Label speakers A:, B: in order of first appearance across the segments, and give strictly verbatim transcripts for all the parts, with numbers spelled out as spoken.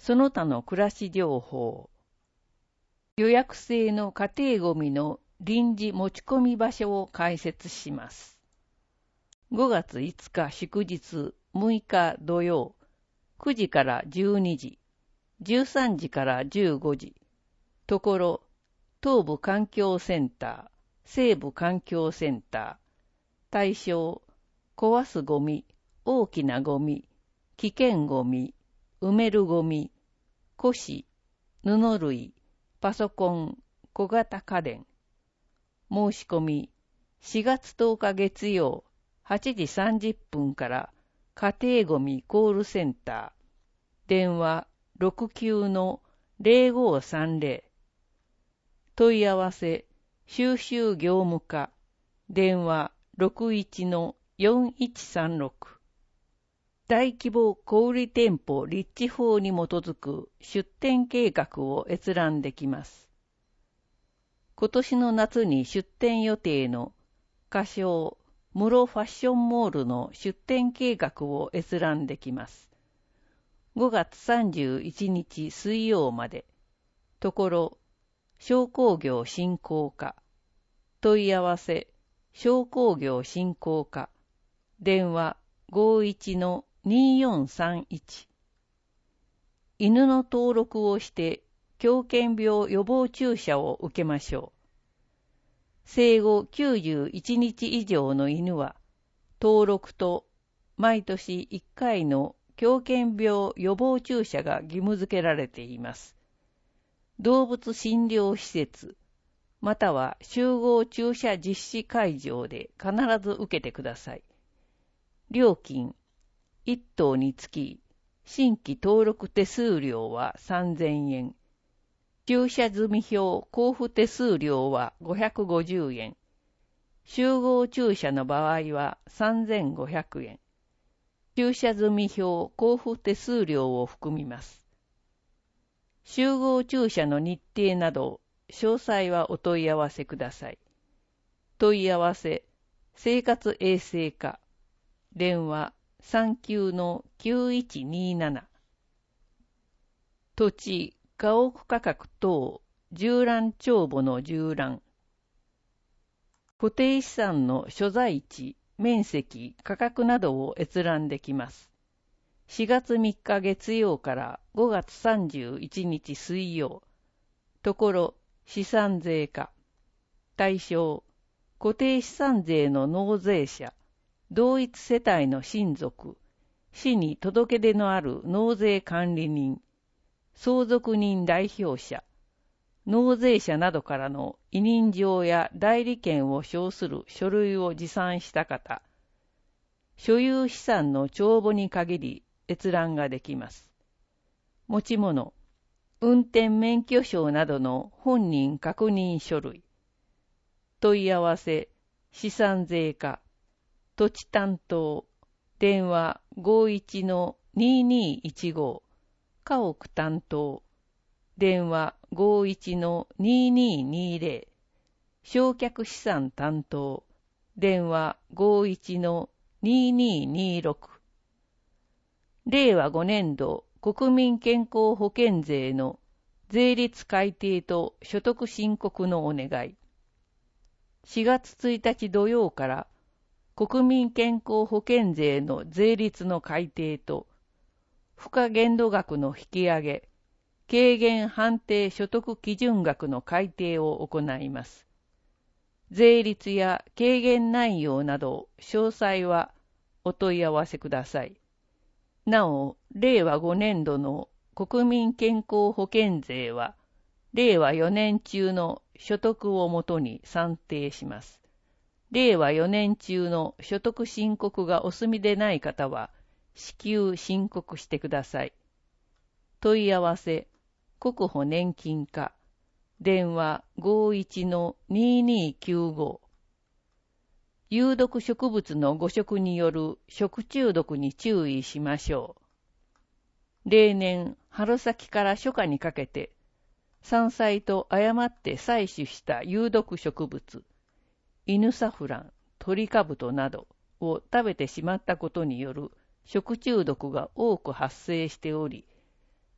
A: その他の暮らし情報。予約制の家庭ごみの臨時持ち込み場所を開設します。ごがついつか祝日、むいか土曜、くじからじゅうにじ、じゅうさんじからじゅうごじ、ところ、東部環境センター、西部環境センター、対象、壊すゴミ、大きなゴミ、危険ゴミ、埋めるゴミ、古紙、布類、パソコン、小型家電。申し込み、しがつとおか月曜、はちじさんじゅっぷんから家庭ごみコールセンター。電話 ろくきゅうのぜろごさんぜろ。問い合わせ、収集業務課。電話 ろくいちのよんいちさんろく。大規模小売店舗立地法に基づく出店計画を閲覧できます。今年の夏に出店予定の仮称室ファッションモールの出店計画を閲覧できます。ごがつさんじゅういちにち水曜まで。ところ、商工業振興課。問い合わせ、商工業振興課。電話ごいちのによんさんいち。犬の登録をして狂犬病予防注射を受けましょう。生後きゅうじゅういちにち以上の犬は登録と毎年いっかいの狂犬病予防注射が義務付けられています。動物診療施設または集合注射実施会場で必ず受けてください。料金いっ頭につき新規登録手数料はさんぜんえん。注射済票交付手数料はごひゃくごじゅうえん。集合注射の場合はさんぜんごひゃくえん。注射済票交付手数料を含みます。集合注射の日程など詳細はお問い合わせください。問い合わせ生活衛生課電話さんきゅうのきゅういちになな。土地家屋価格等縦覧帳簿の縦覧。固定資産の所在地、面積、価格などを閲覧できます。しがつみっか月曜からごがつさんじゅういちにち水曜。ところ、資産税課。対象、固定資産税の納税者、同一世帯の親族、市に届け出のある納税管理人、相続人代表者、納税者などからの委任状や代理権を証する書類を持参した方、所有資産の帳簿に限り閲覧ができます。持ち物、運転免許証などの本人確認書類。問い合わせ、資産税課、土地担当、電話ごいちのににいちご。家屋担当、電話ごいちのにににぜろ。償却資産担当、電話ごいちのにににろく。れいわごねんど国民健康保険税の税率改定と所得申告のお願い。しがつついたち土曜から国民健康保険税の税率の改定と付加限度額の引き上げ、軽減判定所得基準額の改定を行います。税率や軽減内容など詳細はお問い合わせください。なお、れいわごねんどの国民健康保険税は、れいわよねん中の所得をもとに算定します。れいわよねん中の所得申告がお済みでない方は、至急申告してください。問い合わせ、国保年金課、電話ごいちのににきゅうご。有毒植物の誤食による食中毒に注意しましょう。例年、春先から初夏にかけて、山菜と誤って採取した有毒植物、犬サフラン、トリカブトなどを食べてしまったことによる食中毒が多く発生しており、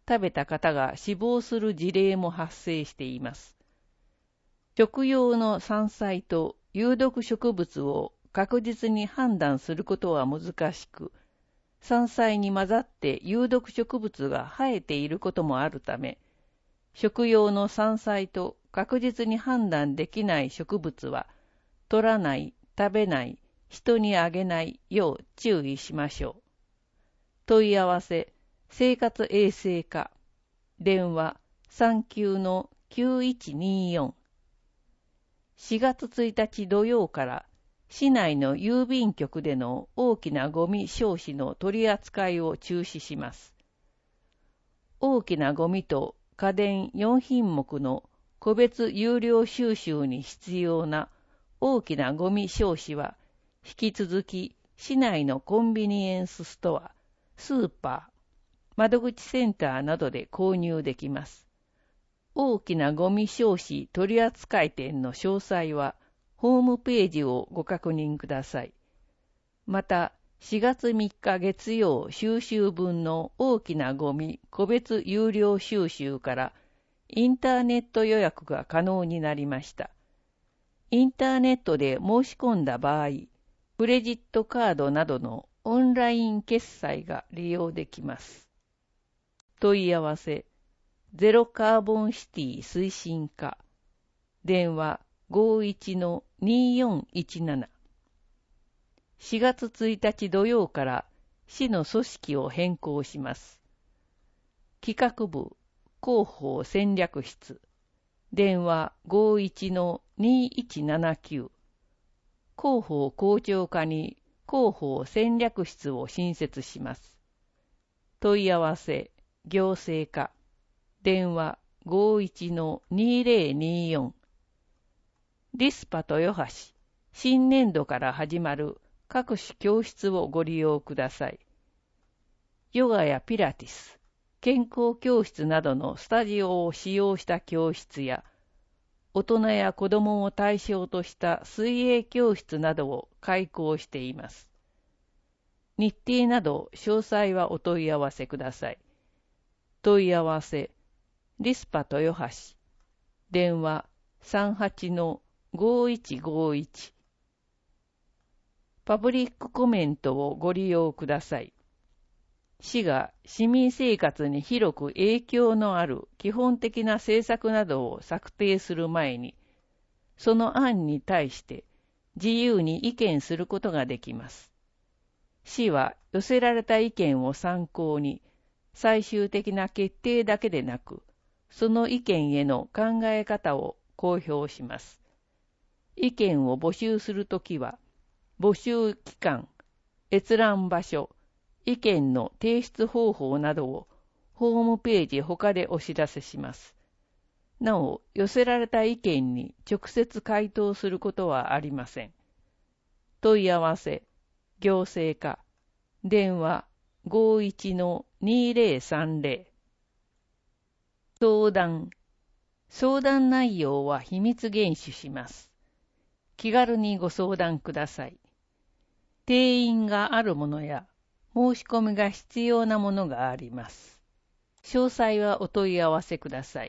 A: 食べた方が死亡する事例も発生しています。食用の山菜と有毒植物を確実に判断することは難しく、山菜に混ざって有毒植物が生えていることもあるため、食用の山菜と確実に判断できない植物は、取らない、食べない、人にあげないよう注意しましょう。問い合わせ、生活衛生課、電話さんきゅうのきゅういちにーよん。しがつついたち土曜から市内の郵便局での大きなゴミ消費の取り扱いを中止します。大きなゴミと家電よんひんもくの個別有料収集に必要な大きなゴミ消費は引き続き市内のコンビニエンスストア、スーパー、窓口センターなどで購入できます。大きなゴミ消費取扱店の詳細はホームページをご確認ください。また、しがつみっか月曜収集分の大きなゴミ個別有料収集からインターネット予約が可能になりました。インターネットで申し込んだ場合、クレジットカードなどのオンライン決済が利用できます。問い合わせ、ゼロカーボンシティ推進課、電話ごいちのにーよんいちなな。しがつついたち土曜から市の組織を変更します。企画部広報戦略室、電話ごいちのにーいちななきゅう。広報校長課に広報戦略室を新設します。問い合わせ、行政課、電話ごいちのにーぜろにーよん。リスパ豊橋、新年度から始まる各種教室をご利用ください。ヨガやピラティス、健康教室などのスタジオを使用した教室や、大人や子どもを対象とした水泳教室などを開講しています。日程など詳細はお問い合わせください。問い合わせ、リスパ豊橋、電話さんはちのごいちごいち。パブリックコメントをご利用ください。市が市民生活に広く影響のある基本的な政策などを策定する前に、その案に対して自由に意見することができます。市は寄せられた意見を参考に、最終的な決定だけでなく、その意見への考え方を公表します。意見を募集するときは、募集期間、閲覧場所、意見の提出方法などをホームページ他でお知らせします。なお、寄せられた意見に直接回答することはありません。問い合わせ、行政課、電話ごいちのにーぜろさんぜろ。相談、相談内容は秘密厳守します。気軽にご相談ください。定員があるものや申し込みが必要なものがあります。詳細はお問い合わせください。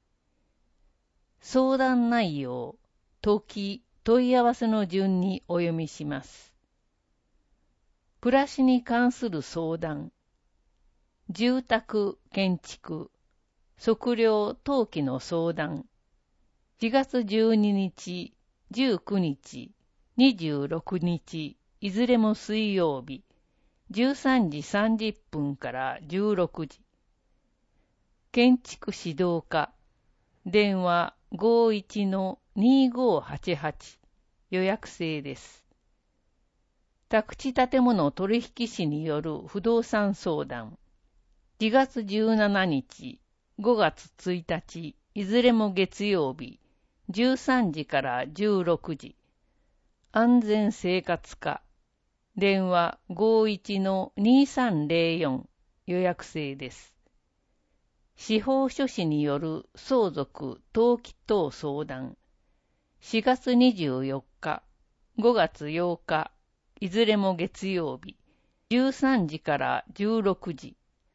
A: 相談内容、時、問い合わせの順にお読みします。暮らしに関する相談、住宅、建築、測量、登記の相談、しがつじゅうににち、じゅうくにち、にじゅうろくにち、いずれも水曜日、じゅうさんじさんじゅっぷんからじゅうろくじ。建築指導課、電話ごいちのにーごーはちはち、予約制です。宅地建物取引士による不動産相談、しがつじゅうしちにち、ごがつついたち、いずれも月曜日、じゅうさんじからじゅうろくじ。安全生活課、電話ごいちのにーさんぜろよん、予約制です。司法書士による相続登記等相談、しがつにじゅうよっか、ごがつようか、いずれも月曜日、じゅうさんじからじゅうろくじ。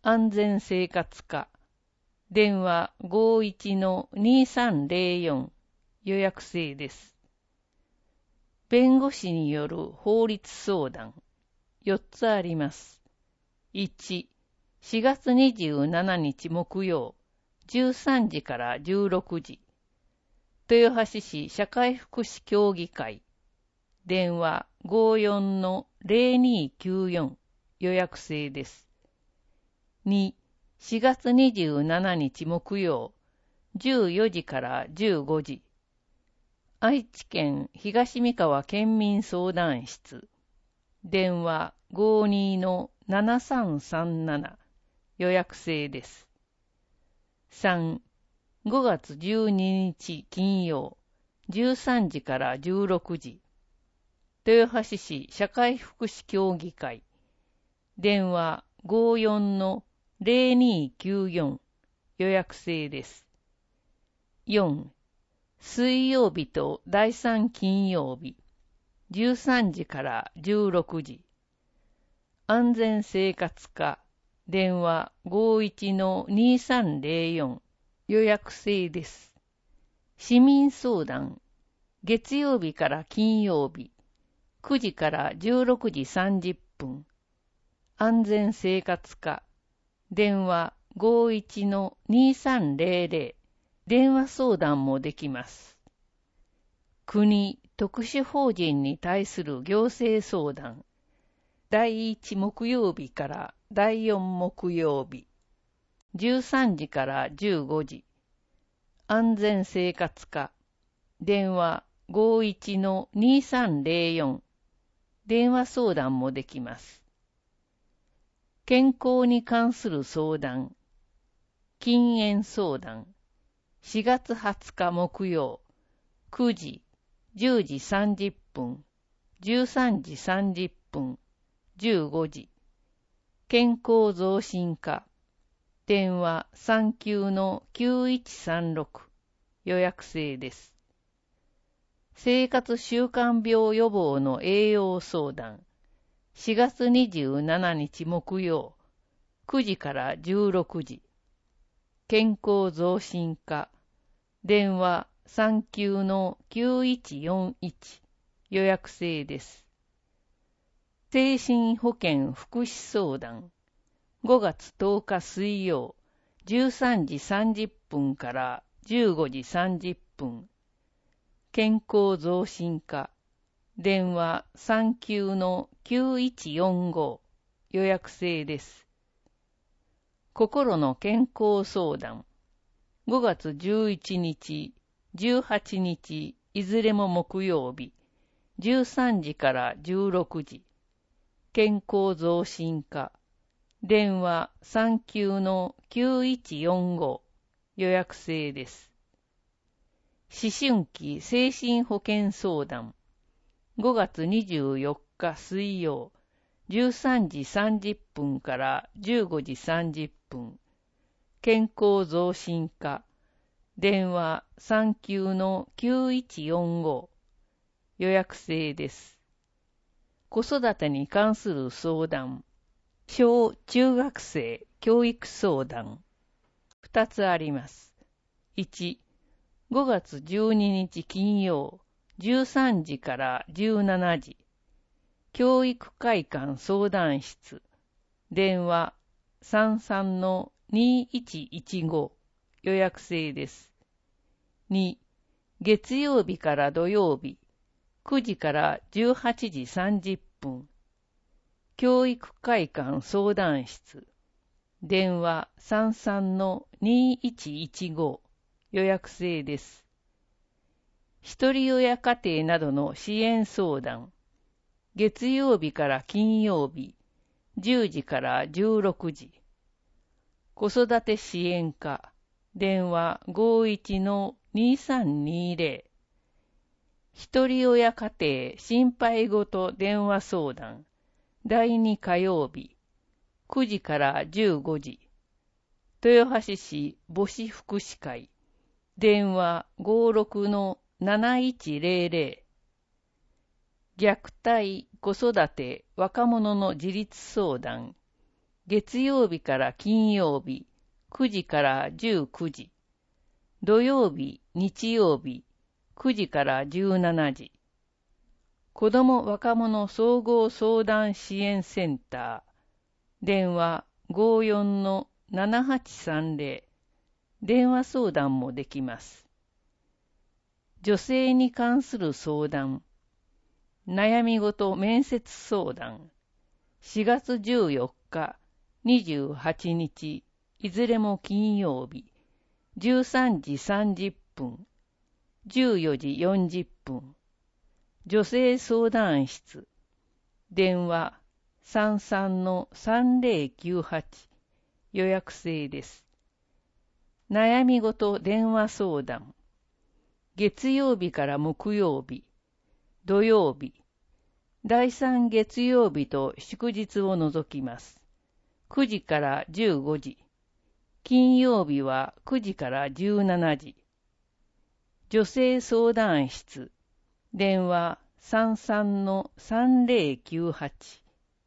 A: 安全生活課、電話 ごいちのにさんぜろよん 予約制です。弁護士による法律相談、よっつあります。いち、しがつにじゅうしちにち木曜、じゅうさんじからじゅうろくじ、豊橋市社会福祉協議会、電話 ごよんのぜろにきゅうよん 予約制です。に、しがつにじゅうしちにち木曜、じゅうよじからじゅうごじ、愛知県東三河県民相談室、電話 ごにのななさんさんなな 予約制です。さん、ごがつじゅうににち金曜、じゅうさんじからじゅうろくじ、豊橋市社会福祉協議会、電話 ごよんのぜろにきゅうよん 予約制です。よん、水曜日とだいさん金曜日、じゅうさんじからじゅうろくじ、安全生活課、電話 ごいちのにさんぜろよん 予約制です。市民相談、月曜日から金曜日、くじからじゅうろくじさんじゅっぷん、安全生活課、電話 ごいちのにさんぜろぜろ、電話相談もできます。国、特殊法人に対する行政相談、だいいち木曜日からだいよん木曜日、じゅうさんじからじゅうごじ、安全生活課、電話 ごいちのにさんぜろよん、電話相談もできます。健康に関する相談、禁煙相談、しがつはつか木曜、くじ、じゅうじさんじゅっぷん、じゅうさんじさんじゅっぷん、じゅうごじ、健康増進課、電話 さんきゅうのきゅういちさんろく、予約制です。生活習慣病予防の栄養相談、しがつにじゅうしちにち木曜、くじからじゅうろくじ、健康増進課、電話 さんきゅうのきゅういちよんいち、予約制です。精神保健福祉相談、ごがつとおか水曜、じゅうさんじさんじゅっぷんからじゅうごじさんじゅっぷん、健康増進課、電話 さんきゅうのきゅういちよんご、予約制です。心の健康相談、ごがつじゅういちにち、じゅうはちにち、いずれも木曜日、じゅうさんじからじゅうろくじ、健康増進課、電話 さんきゅうのきゅういちよんご、予約制です。思春期精神保健相談、ごがつにじゅうよっか水曜、じゅうさんじさんじゅっぷんからじゅうごじさんじゅっぷん、健康増進課、電話 さんきゅうのきゅういちよんご、予約制です。子育てに関する相談、小中学生教育相談、ふたつあります。いち、ごがつじゅうににち金曜、じゅうさんじからじゅうしちじ、教育会館相談室、電話 さんさんのにいちいちご、予約制です。に、月曜日から土曜日、くじからじゅうはちじさんじゅっぷん、教育会館相談室、電話 さんさんのにいちいちご、予約制です。一人親家庭などの支援相談、月曜日から金曜日、じゅうじからじゅうろくじ、子育て支援課、電話 ごいちのにさんにぜろ、一人親家庭心配ごと電話相談、だいに火曜日、くじからじゅうごじ、豊橋市母子福祉会、電話 ごろくのなないちぜろぜろ、虐待、子育て、若者の自立相談、 月曜日から金曜日、くじからじゅうくじ。土曜日、日曜日、くじからじゅうしちじ。子ども若者総合相談支援センター。電話ごーよんのななはちさんぜろ。電話相談もできます。女性に関する相談。悩み事面接相談。しがつじゅうよっか、にじゅうはちにち、いずれも金曜日。じゅうさんじさんじゅっぷん、じゅうよじよんじゅっぷん。女性相談室。電話さんさんのさんぜろきゅうはち。予約制です。悩み事電話相談。月曜日から木曜日、土曜日、だいさん月曜日と祝日を除きます。くじからじゅうごじ。金曜日はくじからじゅうしちじ。女性相談室。電話さんさんのさんぜろきゅうはち。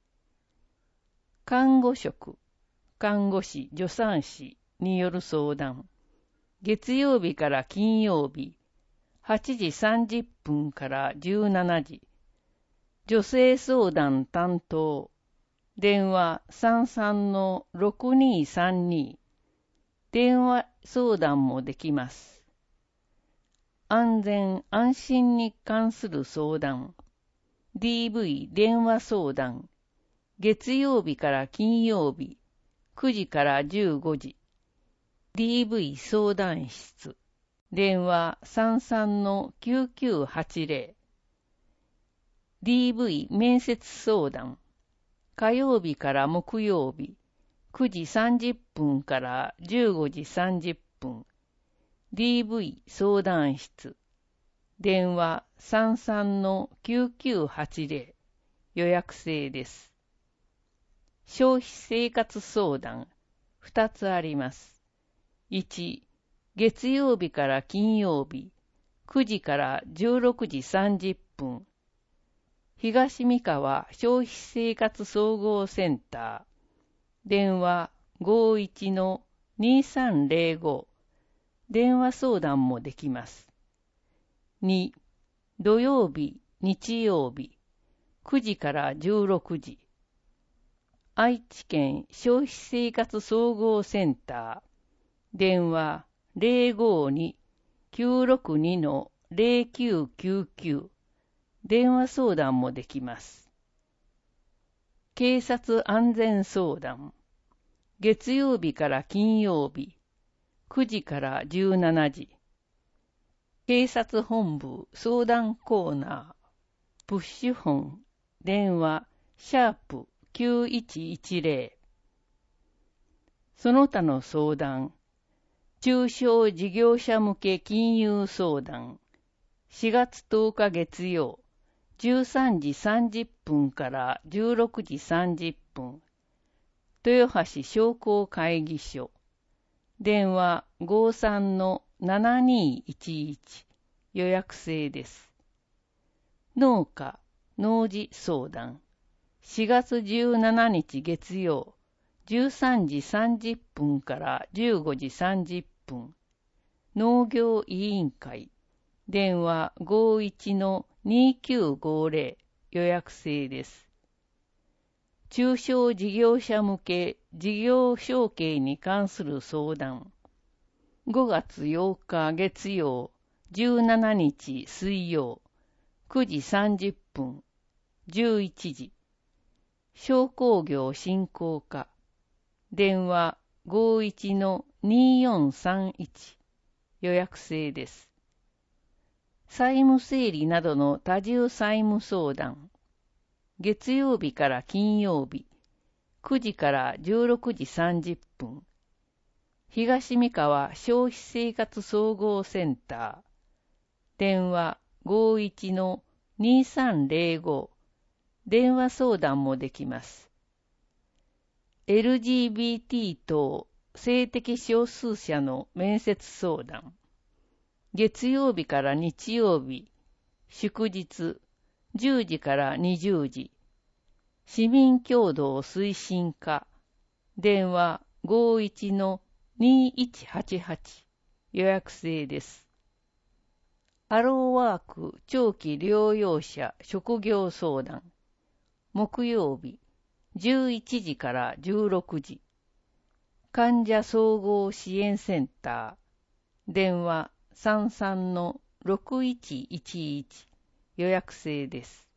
A: 看護職、看護師、助産師による相談。月曜日から金曜日、はちじさんじゅっぷんからじゅうしちじ。女性相談担当。電話さんさんのろくにさんに。電話相談もできます。安全安心に関する相談。ディーブイ 電話相談。月曜日から金曜日、くじからじゅうごじ。ディーブイ 相談室。電話さんさんのきゅうきゅうはちぜろ。ディーブイ 面接相談。火曜日から木曜日、くじさんじゅっぷんからじゅうごじさんじゅっぷん。ディーブイ 相談室。電話さんさんのきゅうきゅうはちぜろ。予約制です。消費生活相談。ふたつあります。いち、月曜日から金曜日、くじからじゅうろくじさんじゅっぷん。東三河消費生活総合センター。電話ごーいちのにさんぜろご。電話相談もできます。に、土曜日、日曜日、くじからじゅうろくじ。愛知県消費生活総合センター。電話ぜろごーにきゅうろくにのぜろきゅうきゅうきゅう。電話相談もできます。警察安全相談。月曜日から金曜日、くじからじゅうしちじ。警察本部相談コーナー。プッシュホン。電話シャープきゅういちいちぜろ。その他の相談。中小事業者向け金融相談。しがつとおか月曜。じゅうさんじさんじゅっぷんからじゅうろくじさんじゅっぷん。豊橋商工会議所。電話ごーさんのななにいちいち。予約制です。農家、農事相談。しがつじゅうしちにち月曜。じゅうさんじさんじゅっぷんからじゅうごじさんじゅっぷん。農業委員会。電話ごーいちのにきゅうごぜろ。予約制です。中小事業者向け事業承継に関する相談。ごがつようか月曜、じゅうしちにち水曜、くじさんじゅっぷん、じゅういちじ。商工業振興課。電話ごーいちのによんさんいち。予約制です。債務整理などの多重債務相談。月曜日から金曜日、くじからじゅうろくじさんじゅっぷん。東三河消費生活総合センター。電話ごーいちのにさんぜろご。電話相談もできます。エルジービーティー 等性的少数者の面接相談。月曜日から日曜日、祝日、じゅうじからにじゅうじ。市民協働推進課。 電話 ごーいちのにーいちはちはち 予約制です。ハローワーク長期療養者職業相談。木曜日じゅういちじからじゅうろくじ。患者総合支援センター。電話 さんさんのろくいちいちいち 予約制です。